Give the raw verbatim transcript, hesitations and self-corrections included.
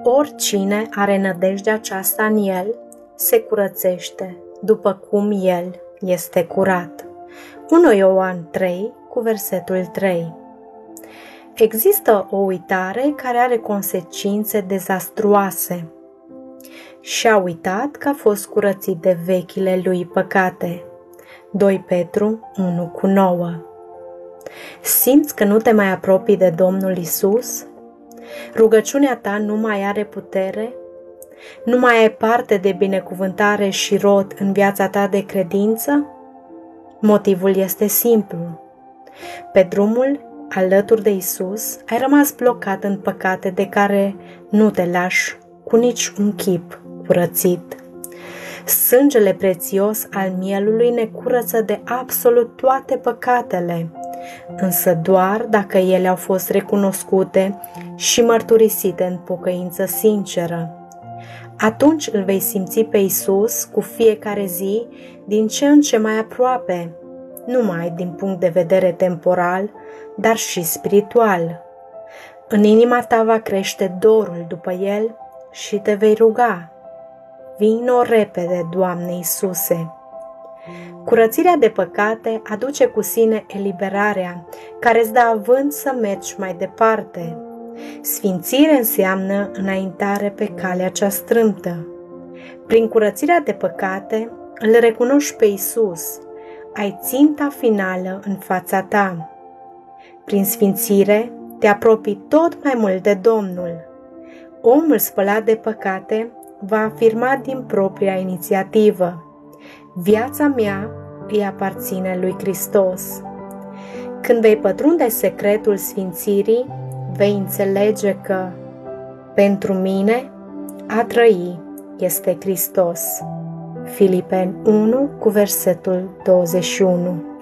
Oricine are nădejdea aceasta în El se curățește, după cum El este curat. unu Ioan trei, cu versetul trei. Există o uitare care are consecințe dezastruoase. Și-a uitat că a fost curățit de vechile lui păcate. doi Petru unu cu nouă. Simți că nu te mai apropii de Domnul Isus? Rugăciunea ta nu mai are putere? Nu mai ai parte de binecuvântare și rod în viața ta de credință? Motivul este simplu. Pe drumul alături de Isus ai rămas blocat în păcate de care nu te lași cu nici un chip curățit. Sângele prețios al mielului ne curăță de absolut toate păcatele, însă doar dacă ele au fost recunoscute și mărturisite în pocăință sinceră. Atunci îl vei simți pe Isus cu fiecare zi din ce în ce mai aproape, nu numai din punct de vedere temporal, dar și spiritual. În inima ta va crește dorul după El și te vei ruga: vino repede, Doamne Iisuse! Curățirea de păcate aduce cu sine eliberarea, care îți dă avânt să mergi mai departe. Sfințire înseamnă înaintare pe calea cea strâmtă. Prin curățirea de păcate îl recunoști pe Isus, ai ținta finală în fața ta. Prin sfințire te apropii tot mai mult de Domnul. Omul spălat de păcate va afirma din propria inițiativă: viața mea îi aparține lui Hristos. Când vei pătrunde secretul sfințirii, vei înțelege că pentru mine a trăi este Hristos. Filipeni unu cu versetul douăzeci și unu.